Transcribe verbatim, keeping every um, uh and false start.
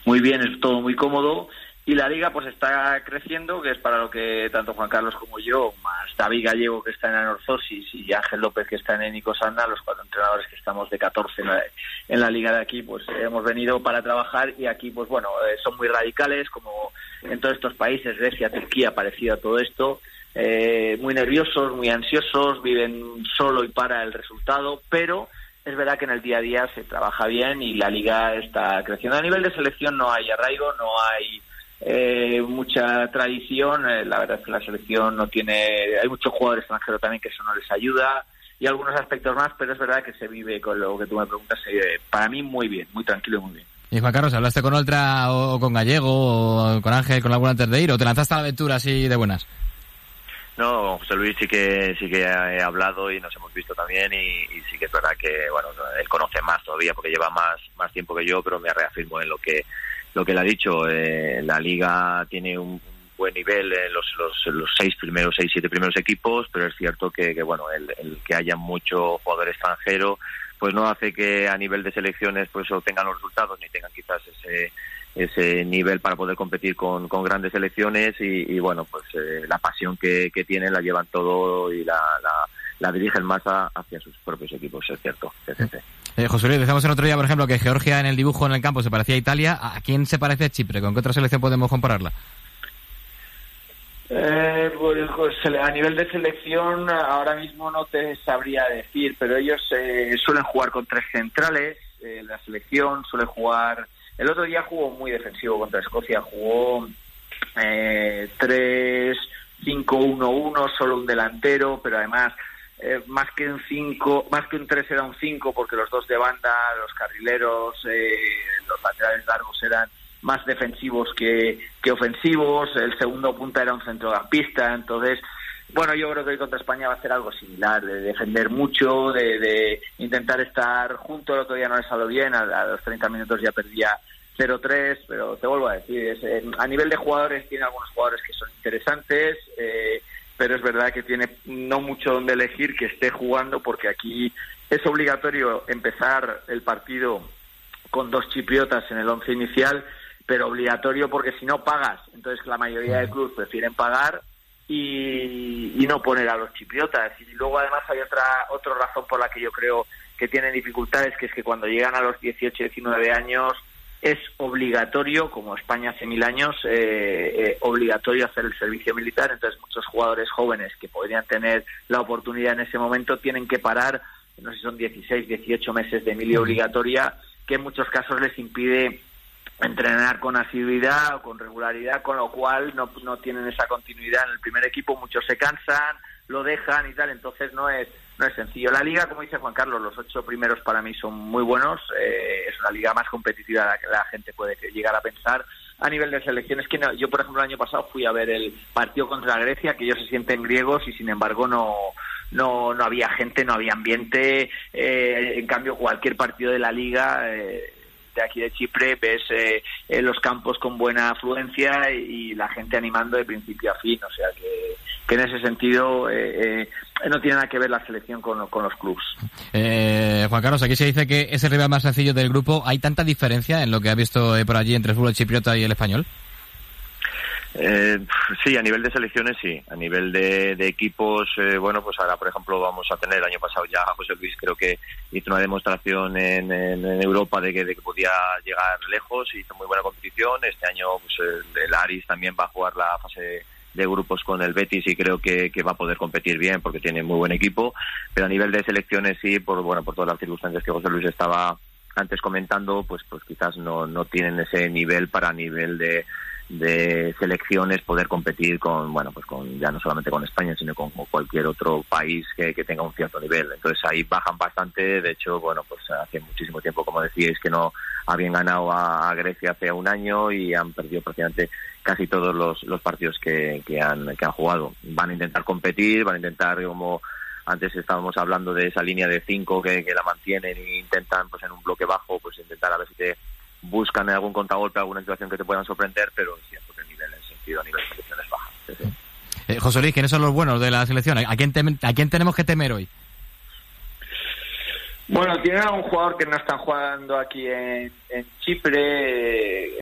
muy bien, es todo muy cómodo. Y la Liga pues está creciendo, que es para lo que tanto Juan Carlos como yo, más David Gallego, que está en Anorthosis, y Ángel López, que está en Enicos Anda, los cuatro entrenadores que estamos de catorce en la, en la Liga de aquí, pues hemos venido para trabajar. Y aquí pues bueno, eh, son muy radicales, como en todos estos países, Grecia, Turquía, parecido a todo esto, eh, muy nerviosos, muy ansiosos, viven solo y para el resultado, pero es verdad que en el día a día se trabaja bien y la Liga está creciendo. A nivel de selección no hay arraigo, no hay Eh, mucha tradición. Eh, la verdad es que la selección no tiene, hay muchos jugadores extranjeros también que eso no les ayuda y algunos aspectos más, pero es verdad que se vive, con lo que tú me preguntas, se vive para mí muy bien, muy tranquilo y muy bien. Y Juan Carlos, ¿hablaste con Oltra o con Gallego o con Ángel, con alguna antes de ir, o te lanzaste a la aventura así de buenas? No, José Luis sí que sí que he hablado y nos hemos visto también, y, y sí que es verdad que bueno, él conoce más todavía porque lleva más más tiempo que yo, pero me reafirmo en lo que lo que él ha dicho. Eh, la Liga tiene un buen nivel en los, los, los seis primeros, seis, siete primeros equipos, pero es cierto que, que bueno, el, el que haya mucho jugador extranjero, pues no hace que a nivel de selecciones pues obtengan los resultados, ni tengan quizás ese ese nivel para poder competir con, con grandes selecciones, y, y bueno, pues eh, la pasión que, que tienen la llevan todo y la, la, la dirigen más a, hacia sus propios equipos, es cierto. Sí, sí, sí. Eh, José Luis, decíamos el otro día, por ejemplo, que Georgia en el dibujo en el campo se parecía a Italia. ¿A quién se parece a Chipre? ¿Con qué otra selección podemos compararla? Eh, pues, a nivel de selección ahora mismo no te sabría decir, pero ellos eh, suelen jugar con tres centrales. Eh, la selección suele jugar, el otro día jugó muy defensivo contra Escocia, jugó eh, tres cinco uno uno, solo un delantero, pero además eh, más que un cinco, más que un tres era un cinco, porque los dos de banda, los carrileros, eh, los laterales largos eran más defensivos que, que ofensivos. El segundo punta era un centrocampista. Entonces, bueno, yo creo que hoy contra España va a ser algo similar, de defender mucho, de, de intentar estar junto. El otro día no le salió bien, a, a los treinta minutos ya perdía cero tres, pero te vuelvo a decir, es, eh, a nivel de jugadores tiene algunos jugadores que son interesantes, eh, pero es verdad que tiene no mucho donde elegir que esté jugando, porque aquí es obligatorio empezar el partido con dos chipriotas en el once inicial, pero obligatorio porque si no pagas. Entonces la mayoría de clubes prefieren pagar y, y no poner a los chipriotas. Y luego además hay otra otra razón por la que yo creo que tienen dificultades, que es que cuando llegan a los dieciocho, diecinueve años es obligatorio, como España hace mil años, eh, eh, obligatorio hacer el servicio militar. Entonces muchos jugadores jóvenes que podrían tener la oportunidad en ese momento tienen que parar, no sé si son dieciséis, dieciocho meses de mili obligatoria, que en muchos casos les impide entrenar con asiduidad o con regularidad, con lo cual no, no tienen esa continuidad en el primer equipo. Muchos se cansan, lo dejan y tal, entonces no es no es sencillo. La liga, como dice Juan Carlos, los ocho primeros para mí son muy buenos, eh, es una liga más competitiva de la que la gente puede llegar a pensar. A nivel de selecciones, que no, yo por ejemplo el año pasado fui a ver el partido contra Grecia, que ellos se sienten griegos y sin embargo no no no había gente, no había ambiente. Eh, en cambio cualquier partido de la liga eh, de aquí de Chipre ves eh, eh, los campos con buena afluencia y, y la gente animando de principio a fin, o sea que, que en ese sentido eh, eh, no tiene nada que ver la selección con, con los clubs. Eh, Juan Carlos, aquí se dice que es el rival más sencillo del grupo. ¿Hay tanta diferencia en lo que ha visto eh, por allí entre el fútbol chipriota y el español? Eh, sí, a nivel de selecciones sí, a nivel de, de equipos, eh, bueno, pues ahora por ejemplo vamos a tener, el año pasado ya José Luis creo que hizo una demostración en, en, en Europa de que, de que podía llegar lejos, hizo muy buena competición. Este año pues el, el Aris también va a jugar la fase de grupos con el Betis y creo que, que va a poder competir bien porque tiene muy buen equipo, pero a nivel de selecciones sí, por bueno por todas las circunstancias que José Luis estaba antes comentando, pues pues quizás no, no tienen ese nivel para nivel de de selecciones poder competir con, bueno, pues con ya no solamente con España, sino con cualquier otro país que, que tenga un cierto nivel. Entonces ahí bajan bastante. De hecho, bueno, pues hace muchísimo tiempo, como decíais, que no habían ganado a, a Grecia hace un año y han perdido prácticamente casi todos los, los partidos que, que han que han jugado. Van a intentar competir, van a intentar, como antes estábamos hablando de esa línea de cinco que, que la mantienen e intentan, pues en un bloque bajo, pues intentar a ver si te buscan en algún contragolpe, alguna situación que te puedan sorprender, pero es cierto que el nivel en sentido a nivel de selecciones baja. Sí, sí. Eh, José Luis, ¿quiénes son los buenos de la selección? ¿A quién, tem- ¿A quién tenemos que temer hoy? Bueno, tienen a un jugador que no están jugando aquí en, en Chipre,